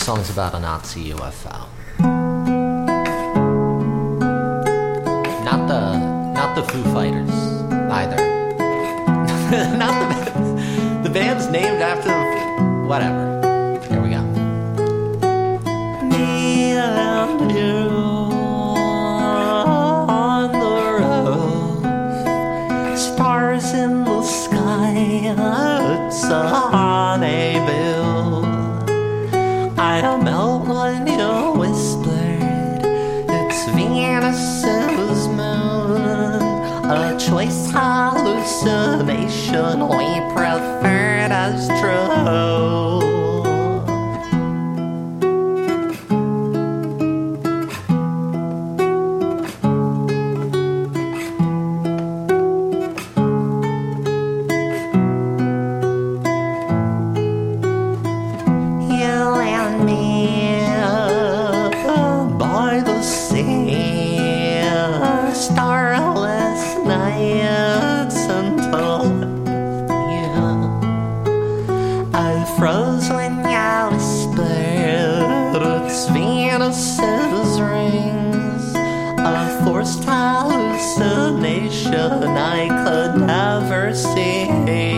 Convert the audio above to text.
song's about a Nazi UFO. Not the Foo Fighters either. Not the band's named after whatever. Here we go. Me and you on the roof, stars in the sky, it's a honeybill. I melt when you whispered, it's Venus's moon, a choice hallucination we preferred as true. Starless nights until I froze when you whispered it's Venus's rings, a forced hallucination I could never see.